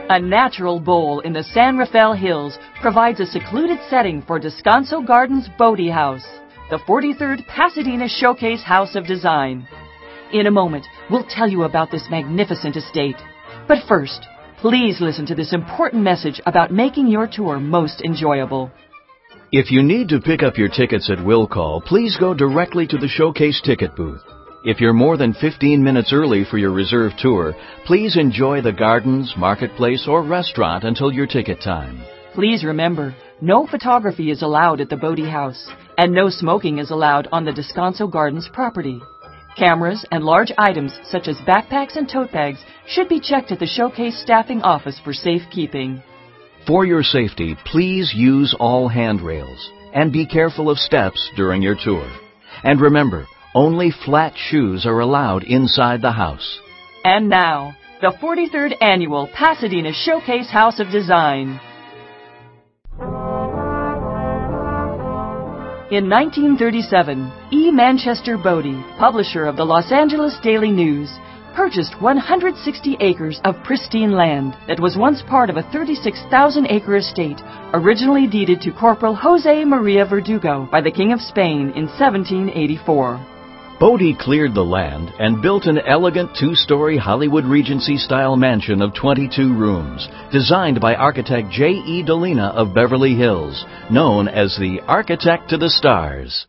A natural bowl in the San Rafael Hills provides a secluded setting for Descanso Gardens Bodie House, the 43rd Pasadena Showcase House of Design. In a moment, we'll tell you about this magnificent estate. But first, please listen to this important message about making your tour most enjoyable. If you need to pick up your tickets at will call, please go directly to the Showcase ticket booth. If you're more than 15 minutes early for your reserved tour, please enjoy the gardens, marketplace, or restaurant until your ticket time. Please remember, no photography is allowed at the Bodie House, and no smoking is allowed on the Descanso Gardens property. Cameras and large items such as backpacks and tote bags should be checked at the Showcase staffing office for safekeeping. For your safety, please use all handrails and be careful of steps during your tour. And remember, only flat shoes are allowed inside the house. And now, the 43rd Annual Pasadena Showcase House of Design. In 1937, E. Manchester Bodie, publisher of the Los Angeles Daily News, purchased 160 acres of pristine land that was once part of a 36,000-acre estate originally deeded to Corporal Jose Maria Verdugo by the King of Spain in 1784. Bodie cleared the land and built an elegant two-story Hollywood Regency-style mansion of 22 rooms, designed by architect J. E. Dolina of Beverly Hills, known as the Architect to the Stars.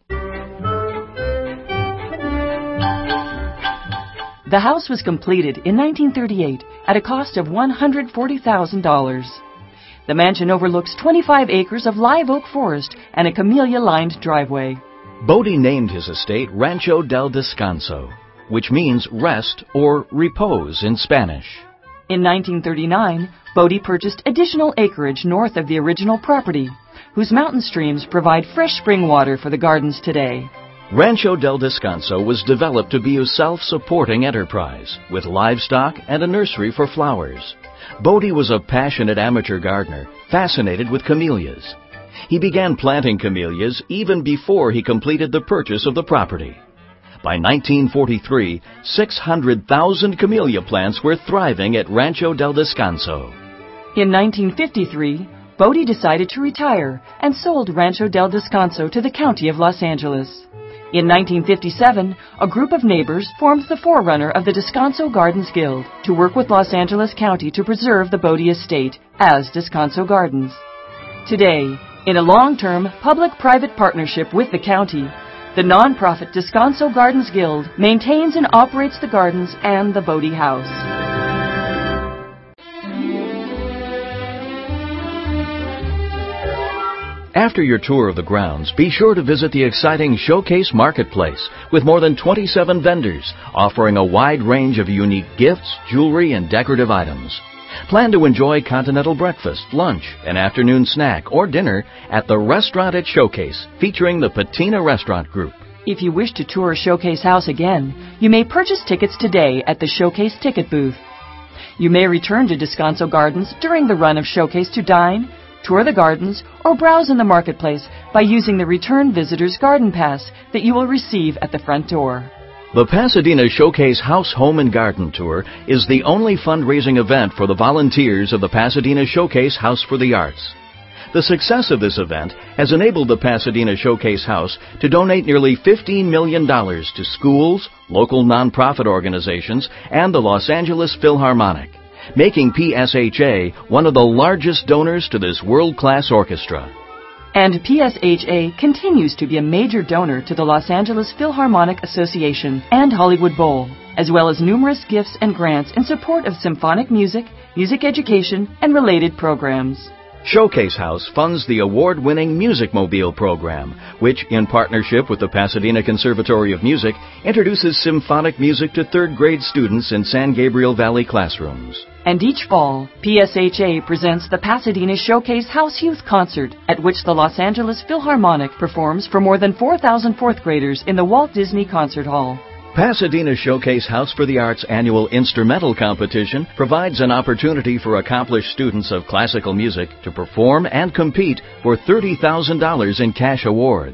The house was completed in 1938 at a cost of $140,000. The mansion overlooks 25 acres of live oak forest and a camellia-lined driveway. Bodie named his estate Rancho del Descanso, which means rest or repose in Spanish. In 1939, Bodie purchased additional acreage north of the original property, whose mountain streams provide fresh spring water for the gardens today. Rancho del Descanso was developed to be a self-supporting enterprise, with livestock and a nursery for flowers. Bodie was a passionate amateur gardener, fascinated with camellias. He began planting camellias even before he completed the purchase of the property. By 1943, 600,000 camellia plants were thriving at Rancho del Descanso. In 1953, Bodie decided to retire and sold Rancho del Descanso to the County of Los Angeles. In 1957, a group of neighbors formed the forerunner of the Descanso Gardens Guild to work with Los Angeles County to preserve the Bodie estate as Descanso Gardens. Today, in a long-term public-private partnership with the county, the nonprofit Descanso Gardens Guild maintains and operates the gardens and the Bodie House. After your tour of the grounds, be sure to visit the exciting Showcase Marketplace with more than 27 vendors offering a wide range of unique gifts, jewelry, and decorative items. Plan to enjoy continental breakfast, lunch, an afternoon snack, or dinner at the Restaurant at Showcase, featuring the Patina Restaurant Group. If you wish to tour Showcase House again, you may purchase tickets today at the Showcase ticket booth. You may return to Descanso Gardens during the run of Showcase to dine, tour the gardens, or browse in the marketplace by using the Return Visitor's Garden Pass that you will receive at the front door. The Pasadena Showcase House, Home, and Garden Tour is the only fundraising event for the volunteers of the Pasadena Showcase House for the Arts. The success of this event has enabled the Pasadena Showcase House to donate nearly $15 million to schools, local nonprofit organizations, and the Los Angeles Philharmonic, making PSHA one of the largest donors to this world-class orchestra. And PSHA continues to be a major donor to the Los Angeles Philharmonic Association and Hollywood Bowl, as well as numerous gifts and grants in support of symphonic music, music education, and related programs. Showcase House funds the award-winning Music Mobile program, which, in partnership with the Pasadena Conservatory of Music, introduces symphonic music to third-grade students in San Gabriel Valley classrooms. And each fall, PSHA presents the Pasadena Showcase House Youth Concert, at which the Los Angeles Philharmonic performs for more than 4,000 fourth graders in the Walt Disney Concert Hall. Pasadena Showcase House for the Arts annual instrumental competition provides an opportunity for accomplished students of classical music to perform and compete for $30,000 in cash awards.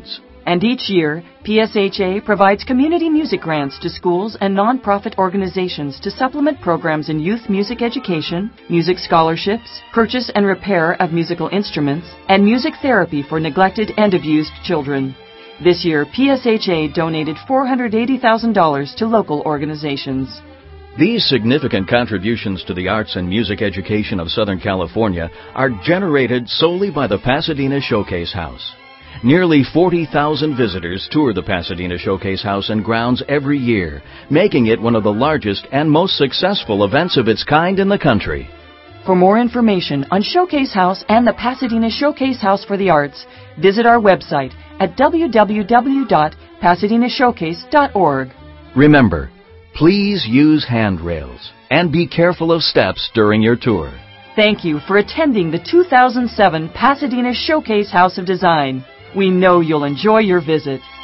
And each year, PSHA provides community music grants to schools and nonprofit organizations to supplement programs in youth music education, music scholarships, purchase and repair of musical instruments, and music therapy for neglected and abused children. This year, PSHA donated $480,000 to local organizations. These significant contributions to the arts and music education of Southern California are generated solely by the Pasadena Showcase House. Nearly 40,000 visitors tour the Pasadena Showcase House and grounds every year, making it one of the largest and most successful events of its kind in the country. For more information on Showcase House and the Pasadena Showcase House for the Arts, visit our website at www.pasadenashowcase.org. Remember, please use handrails and be careful of steps during your tour. Thank you for attending the 2007 Pasadena Showcase House of Design. We know you'll enjoy your visit.